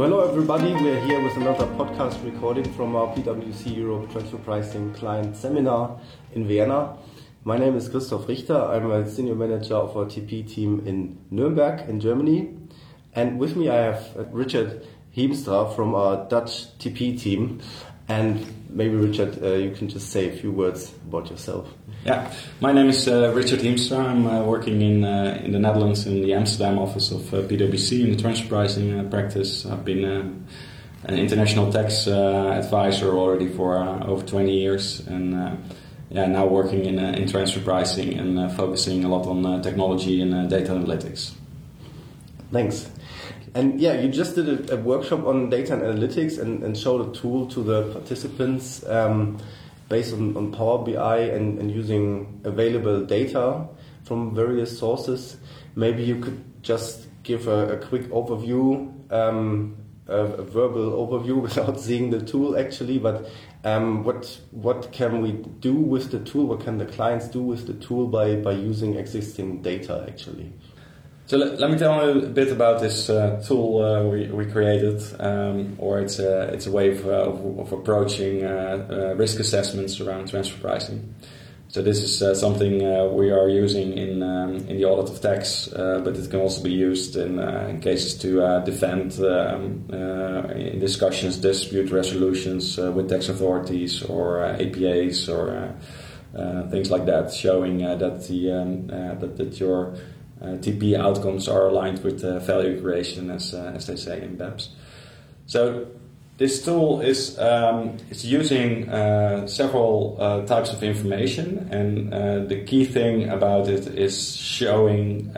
So hello everybody, we're here with another podcast recording from our PwC Europe Transfer Pricing Client Seminar in Vienna. My name is Christoph Richter, I'm a Senior Manager of our TP team in Nuremberg in Germany. And with me I have Richard Heemstra from our Dutch TP team. And maybe Richard, you can just say a few words about yourself. Yeah, my name is Richard Heemstra. I'm working in the Netherlands in the Amsterdam office of PwC in the transfer pricing practice. I've been an international tax advisor already for over 20 years, and now working in transfer pricing and focusing a lot on technology and data analytics. Thanks. And yeah, you just did a workshop on data and analytics and showed a tool to the participants based on Power BI and using available data from various sources. Maybe you could just give a quick overview, a verbal overview without seeing the tool actually, but what can we do with the tool? What can the clients do with the tool by using existing data actually? So let me tell you a bit about this tool we created, or it's a way of approaching risk assessments around transfer pricing. So this is something we are using in the audit of tax, but it can also be used in cases to defend in discussions, dispute resolutions with tax authorities or APAs or things like that, showing that your TP outcomes are aligned with value creation, as they say in BEPS. So this tool is it's using several types of information, and the key thing about it is showing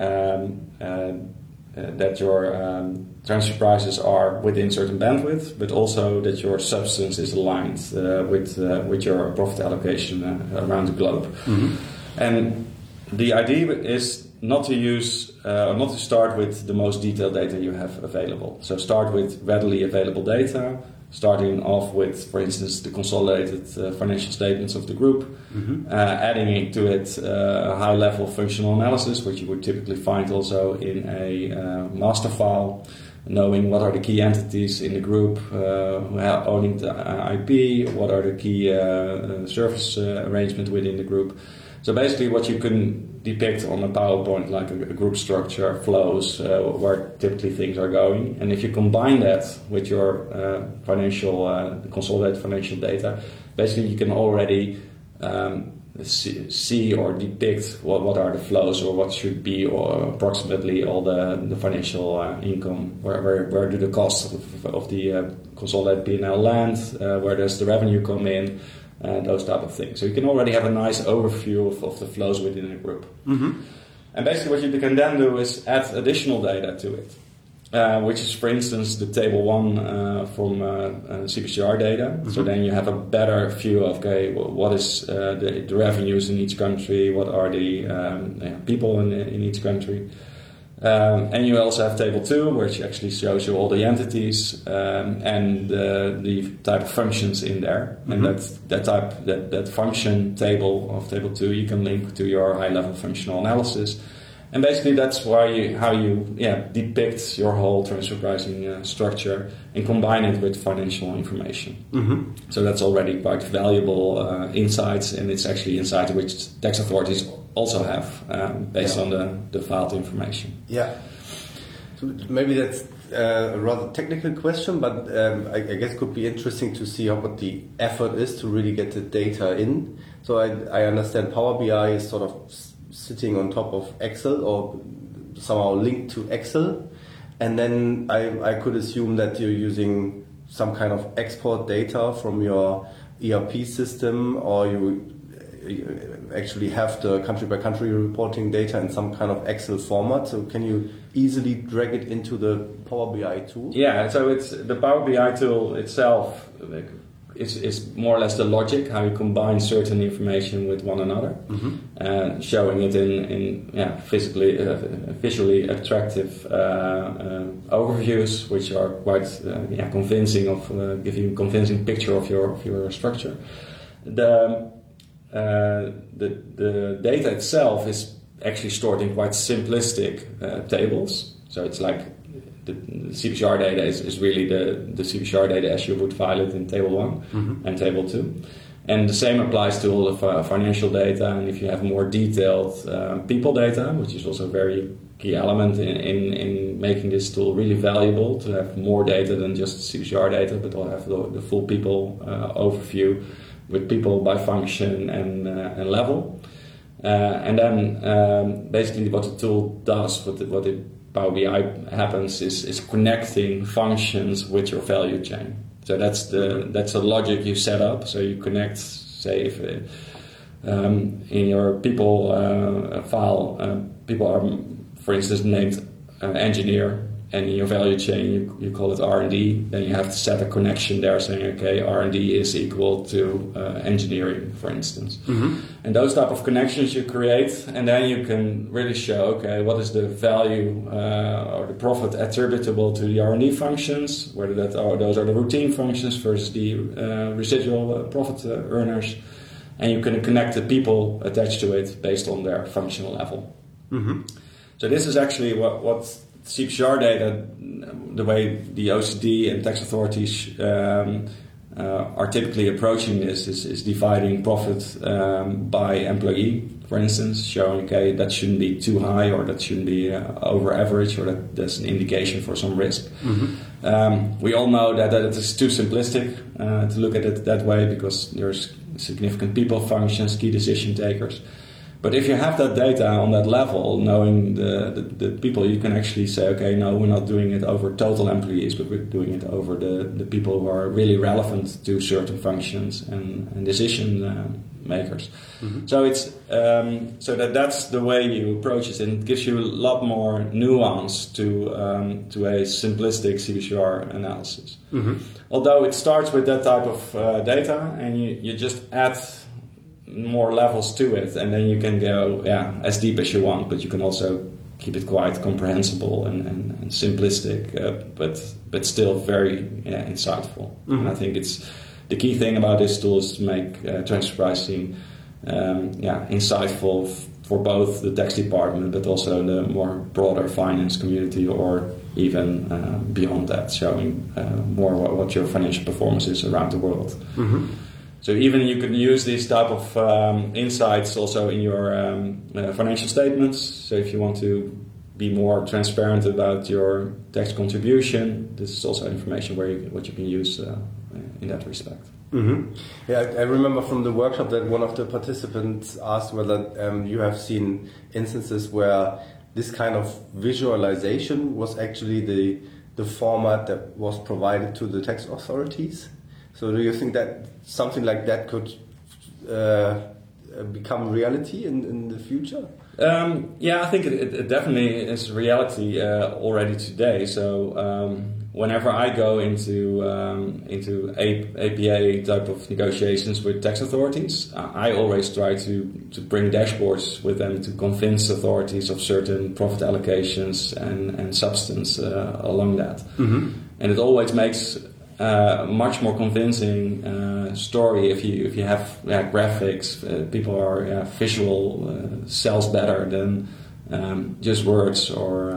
that your transfer prices are within certain bandwidth, but also that your substance is aligned with your profit allocation around the globe. Mm-hmm. And the idea is not to start with the most detailed data you have available. So start with readily available data, starting off with, for instance, the consolidated financial statements of the group, mm-hmm. Adding to it a high-level functional analysis, which you would typically find also in a master file, knowing what are the key entities in the group owning the IP, what are the key service arrangement within the group. So basically what you can depict on a PowerPoint, like a group structure, flows, where typically things are going. And if you combine that with your consolidated financial data, basically you can already see or depict what are the flows or what should be or approximately all the financial income, where do the costs of the consolidated P&L land, where does the revenue come in, those type of things. So you can already have a nice overview of the flows within a group. Mm-hmm. And basically what you can then do is add additional data to it, which is, for instance, the table 1 from CBCR data. Mm-hmm. So then you have a better view of, what is the revenues in each country, what are the people in each country. And you also have table 2, which actually shows you all the entities and the type of functions in there. Mm-hmm. And that function table of table 2 you can link to your high-level functional analysis. And basically that's how you depict your whole transfer pricing structure and combine it with financial information. Mm-hmm. So that's already quite valuable insights, and it's actually insights which tax authorities also have based on the filed information. Yeah. So maybe that's a rather technical question, but I guess it could be interesting to see what the effort is to really get the data in. So I understand Power BI is sort of sitting on top of Excel or somehow linked to Excel, and then I could assume that you're using some kind of export data from your ERP system, or you actually have the country by country reporting data in some kind of Excel format. So can you easily drag it into the Power BI tool? Yeah, so it's the Power BI tool itself. It's more or less the logic, how you combine certain information with one another, mm-hmm. Showing it in visually attractive overviews, which are quite convincing give you a convincing picture of your structure. The data itself is actually stored in quite simplistic tables. So it's like the CPCR data is really the CPCR data as you would file it in Table 1 and Table 2. And the same applies to all the financial data. And if you have more detailed people data, which is also a very key element in making this tool really valuable, to have more data than just CPCR data, but to have the full people overview with people by function and level. And then basically what the tool does, what the Power BI happens is connecting functions with your value chain. So that's a logic you set up. So you connect, say, if in your people file, people are, for instance, named engineer, and in your value chain you call it R&D. Then you have to set a connection there, saying, okay, R&D is equal to engineering, for instance. And those type of connections you create, and then you can really show, okay, what is the value or the profit attributable to the R&D functions, whether those are the routine functions versus the residual profit earners, and you can connect the people attached to it based on their functional level. So this is actually what CPCR data, the way the OECD and tax authorities are typically approaching this is dividing profit by employee, for instance, showing, okay, that shouldn't be too high, or that shouldn't be over average, or that's an indication for some risk. We all know that it is too simplistic to look at it that way, because there's significant people functions, key decision takers. But if you have that data on that level, knowing the people, you can actually say, okay, no, we're not doing it over total employees, but we're doing it over the people who are really relevant to certain functions and decision makers. So it's that's the way you approach it, and it gives you a lot more nuance to a simplistic CPCR analysis. Although it starts with that type of data, and you just add more levels to it, and then you can go as deep as you want, but you can also keep it quite comprehensible and simplistic, but still very insightful. And I think it's the key thing about this tool is to make transfer pricing insightful for both the tax department, but also the more broader finance community, or even beyond that, showing more what your financial performance is around the world. So even you can use these type of insights also in your financial statements. So if you want to be more transparent about your tax contribution, this is also information what you can use in that respect. Yeah, I remember from the workshop that one of the participants asked whether you have seen instances where this kind of visualization was actually the format that was provided to the tax authorities. So do you think that something like that could become reality in the future? I think it definitely is reality already today. So whenever I go into APA type of negotiations with tax authorities, I always try to bring dashboards with them to convince authorities of certain profit allocations and substance along that. And it always makes much more convincing story if you have graphics. People are visual sells better than just words or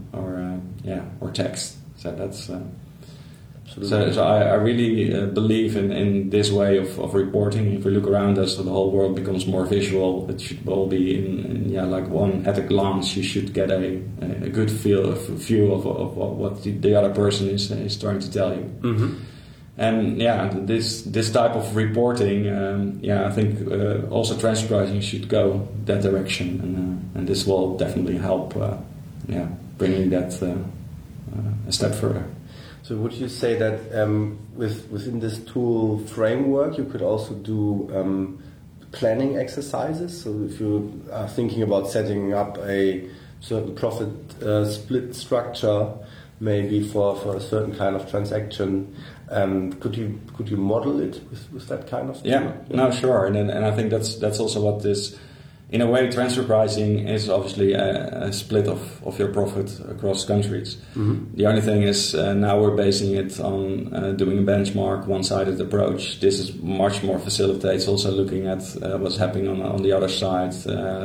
text. So that's so I really believe in this way of reporting. If we look around us, so the whole world becomes more visual. It should all be in like one at a glance. You should get a good view of what the other person is trying to tell you. And this type of reporting, I think also transfer pricing should go that direction, and this will definitely help, bringing that a step further. So would you say that within this tool framework you could also do planning exercises? So if you are thinking about setting up a certain profit split structure, maybe for a certain kind of transaction, could you model it with that kind of thing? No, sure, and I think that's also what this. In a way, transfer pricing is obviously a split of your profit across countries. The only thing is now we're basing it on doing a benchmark, one-sided approach. This is much more facilitates also looking at what's happening on the other side,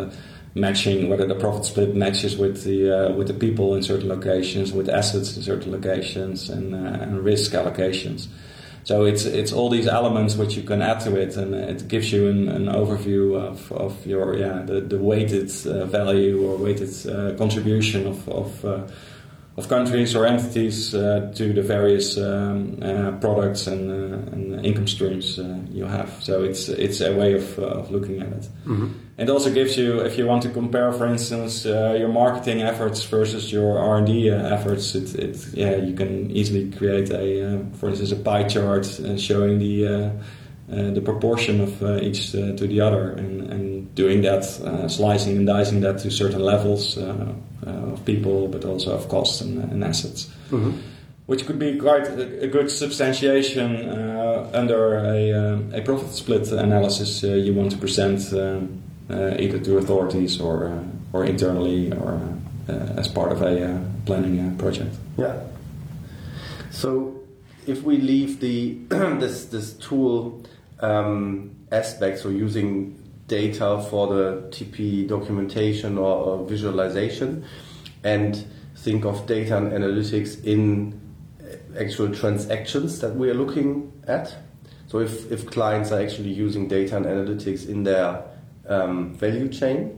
matching, whether the profit split matches with the people in certain locations, with assets in certain locations, and risk allocations. So it's all these elements which you can add to it, and it gives you an overview of your the weighted value or weighted contribution of countries or entities to the various products and income streams you have. So it's a way of looking at it. Mm-hmm. It also gives you, if you want to compare, for instance, your marketing efforts versus your R&D efforts, you can easily create for instance, a pie chart showing the proportion of each to the other, and doing that, slicing and dicing that to certain levels of people, but also of costs and assets, mm-hmm. which could be quite a good substantiation under a profit split analysis you want to present either to authorities or internally or as part of a planning project. Yeah. So if we leave the this tool aspect, so using data for the TP documentation or visualization, and think of data and analytics in actual transactions that we are looking at. So if clients are actually using data and analytics in their value chain,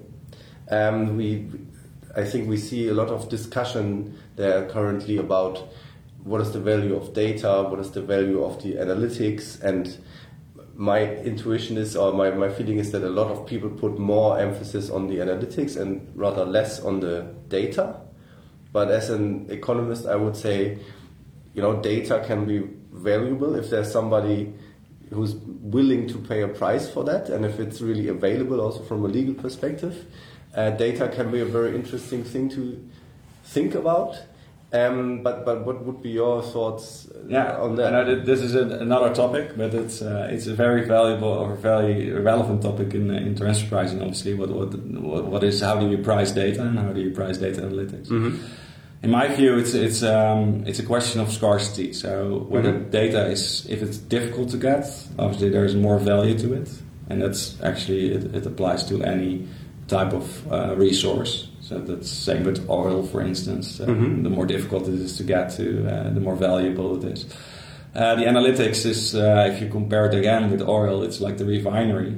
I think we see a lot of discussion there currently about what is the value of data, what is the value of the analytics, and my intuition is, or my feeling is, that a lot of people put more emphasis on the analytics and rather less on the data. But as an economist, I would say, data can be valuable if there's somebody who's willing to pay a price for that, and if it's really available also from a legal perspective. Data can be a very interesting thing to think about. But what would be your thoughts on that? I know this is another topic, but it's a very valuable or very relevant topic in transfer pricing. Obviously, what is, how do you price data and how do you price data analytics? Mm-hmm. In my view, it's a question of scarcity. So whether mm-hmm. data is, if it's difficult to get, obviously there's more value to it, and that's actually it applies to any type of resource. So that's same with oil, for instance. Mm-hmm. The more difficult it is to get to, the more valuable it is. The analytics is, if you compare it again with oil, it's like the refinery.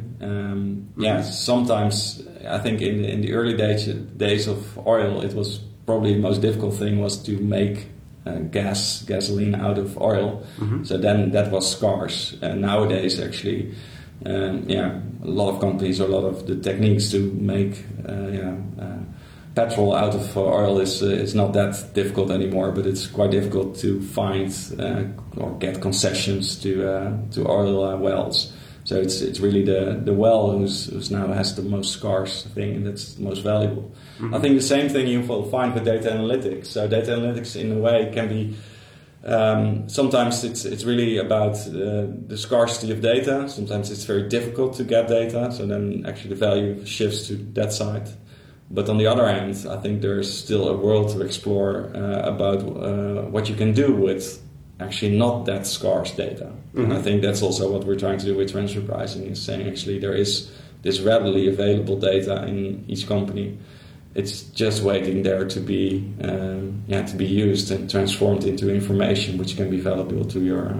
Sometimes I think in the early days of oil, it was probably the most difficult thing was to make gasoline out of oil. Mm-hmm. So then that was scarce. And nowadays, actually, a lot of companies, or a lot of the techniques to make petrol out of oil is not that difficult anymore, but it's quite difficult to find or get concessions to oil wells. So it's really the well who's now has the most scarce thing, and that's the most valuable. Mm-hmm. I think the same thing you will find with data analytics. So data analytics, in a way, can be sometimes it's really about the scarcity of data. Sometimes it's very difficult to get data, so then actually the value shifts to that side. But on the other hand, I think there's still a world to explore about what you can do with actually not that scarce data. Mm-hmm. And I think that's also what we're trying to do with transfer pricing, is saying actually there is this readily available data in each company. It's just waiting there to be used and transformed into information which can be valuable to your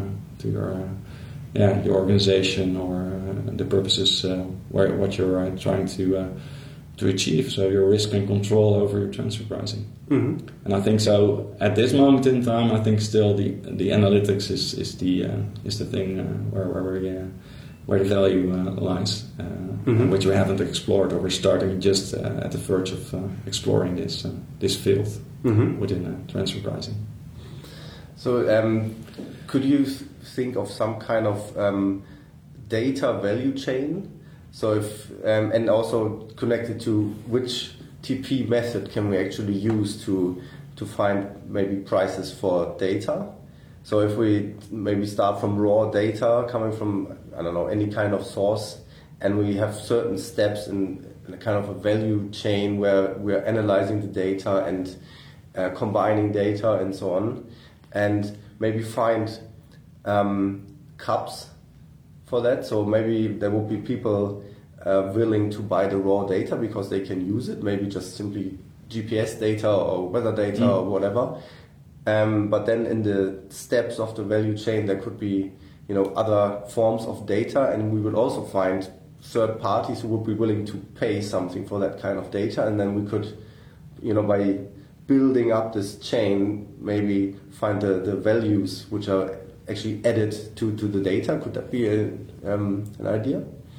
organization or the purposes what you're trying to achieve. So your risk and control over your transfer pricing. Mm-hmm. And I think so at this moment in time, I think still the analytics is the thing where the value lies, mm-hmm. which we haven't explored, or we're starting just at the verge of exploring this field mm-hmm. within transfer pricing. So could you think of some kind of data value chain? So if and also connected to which TP method can we actually use to find maybe prices for data? So if we maybe start from raw data coming from, I don't know, any kind of source, and we have certain steps in a kind of a value chain where we're analyzing the data and combining data and so on, and maybe find cups for that. So maybe there will be people willing to buy the raw data because they can use it, maybe just simply GPS data or weather data or whatever. But then in the steps of the value chain, there could be, other forms of data, and we would also find third parties who would be willing to pay something for that kind of data, and then we could, by building up this chain, maybe find the values which are actually added to the data. Could that be an idea?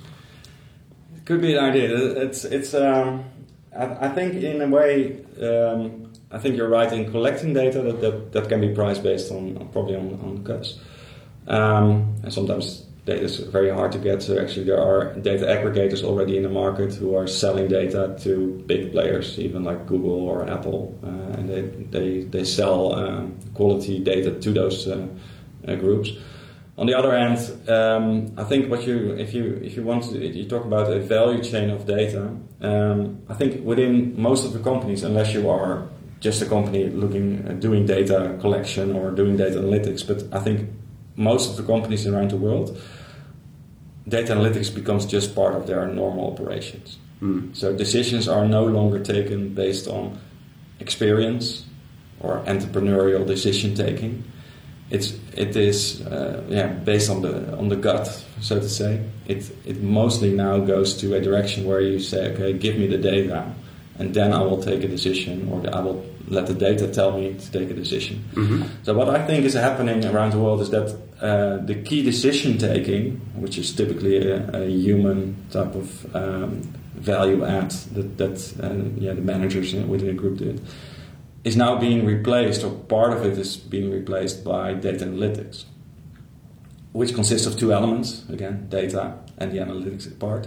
It could be an idea. It's. I think in a way, I think you're right in collecting data that can be price based on cuts. And sometimes data is very hard to get. So actually, there are data aggregators already in the market who are selling data to big players, even like Google or Apple, and they sell quality data to those groups. On the other hand, I think if you want to, you talk about a value chain of data. I think within most of the companies, unless you are just a company doing data collection or doing data analytics, but I think most of the companies around the world, data analytics becomes just part of their normal operations. So decisions are no longer taken based on experience or entrepreneurial decision taking. It is based on the gut, so to say. It mostly now goes to a direction where you say, okay, give me the data, and then I will take a decision, or I will let the data tell me to take a decision. So what I think is happening around the world is that the key decision taking, which is typically a human type of value add that the managers within a group do, is now being replaced, or part of it is being replaced by data analytics, which consists of two elements, again, data and the analytics part.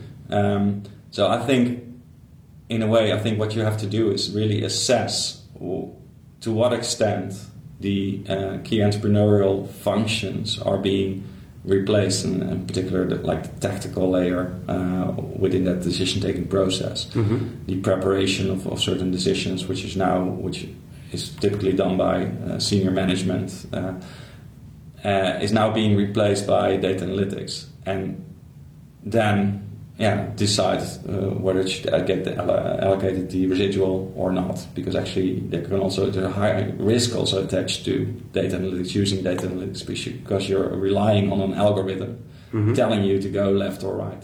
So I think, in a way, what you have to do is really assess to what extent the key entrepreneurial functions are being replaced, and in particular the tactical layer within that decision-taking process. The preparation of certain decisions, which is typically done by senior management, is now being replaced by data analytics, and then decide whether it should get allocated the residual or not, because actually there's a high risk also attached to data analytics, using data analytics, because you're relying on an algorithm telling you to go left or right.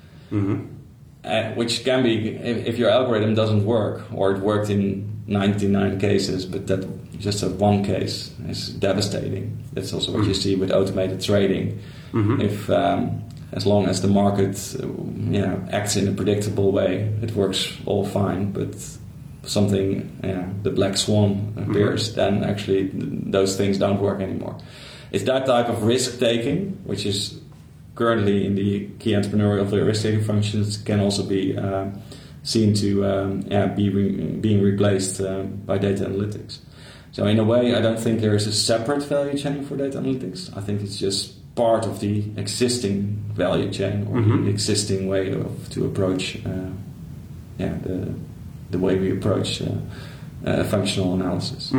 Which can be, if your algorithm doesn't work, or it worked in 99 cases, but that just one case is devastating. That's also what you see with automated trading. If as long as the market acts in a predictable way, it works all fine, but something, the black swan appears, then actually those things don't work anymore. It's that type of risk taking, which is currently in the key entrepreneurial risk taking functions, can also be seen to being replaced by data analytics. So in a way, I don't think there is a separate value chain for data analytics. I think it's just part of the existing value chain, or the existing way to approach the way we approach functional analysis.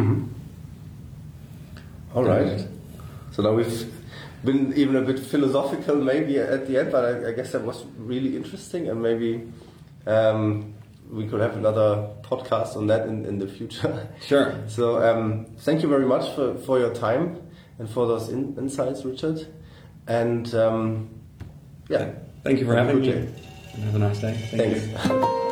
All right. So now we've been even a bit philosophical maybe at the end, but I guess that was really interesting, and maybe we could have another podcast on that in the future. Sure. So thank you very much for your time and for those insights, Richard. And thank you for having me. And have a nice day. Thank you.